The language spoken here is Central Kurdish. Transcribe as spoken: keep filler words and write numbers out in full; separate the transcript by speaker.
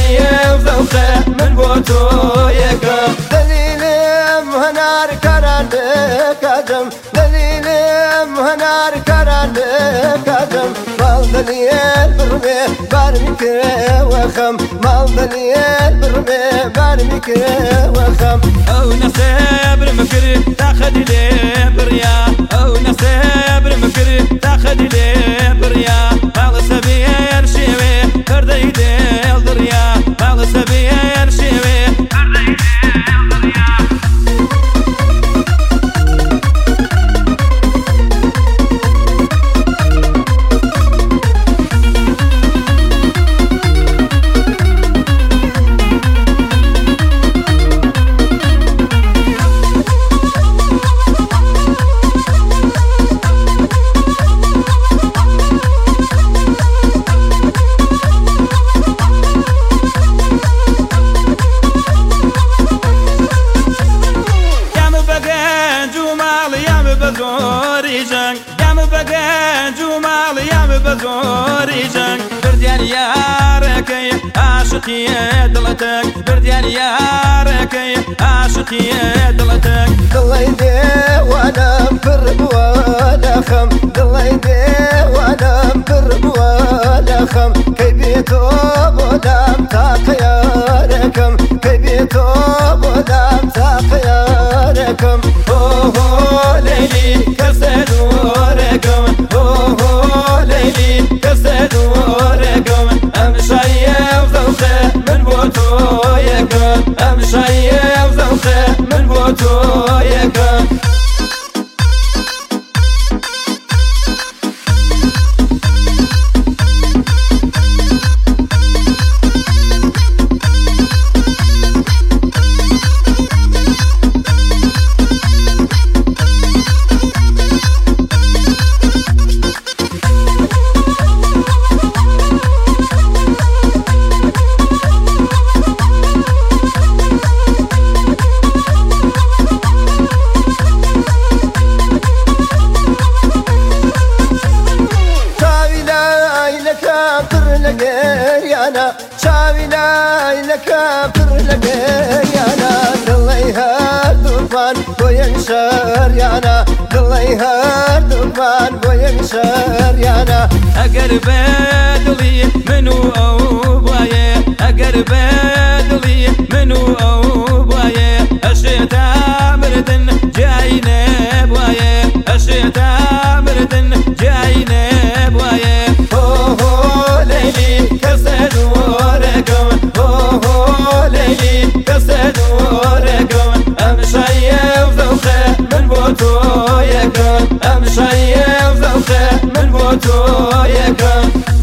Speaker 1: شيء وذوقه من بوتو يكا دليل مهنار كران كادم دليل مهنار كران كادم مال دليل برمي بارمك وخم مال دليل برمي بارمك وخم
Speaker 2: او نصبر مكر تاخذ لي بريا او نصبر مكر تاخذ لي بريا مال سبير شيوي كردي ديل دريا مال سبير شيوي كردي ديل دريا بزوري جنگ يام بقى جمال يام بزوري جنگ برديان ياركي عاشقي دلتك برديان ياركي عاشقي دلتك
Speaker 1: دليدي وانا مفرب ولا خم دليدي وانا مفرب ولا خم كي بيتو بودام تاقيا ركم كي بيتو بودام تاقيا ركم هو ليلي كسد ورقم هو ليلي كسد ورقم امشي وذوقه من بوتو يكم امشي وذوقه من بوتو يكم شاوي لاي لك بر لقيانا دليها دوربان وينشر يانا دليها دوربان وينشر يانا
Speaker 2: اقرب دلي منو او بايه اقرب دلي منو او بايه اشيتا مردن جاينا بوايه اشيتا مردن جاينا بوايه
Speaker 1: هو ليلي كسد ورقم هو ليلي كسد ورقم امشي وذوقه من بوتو يكم امشي وذوقه من بوتو يكم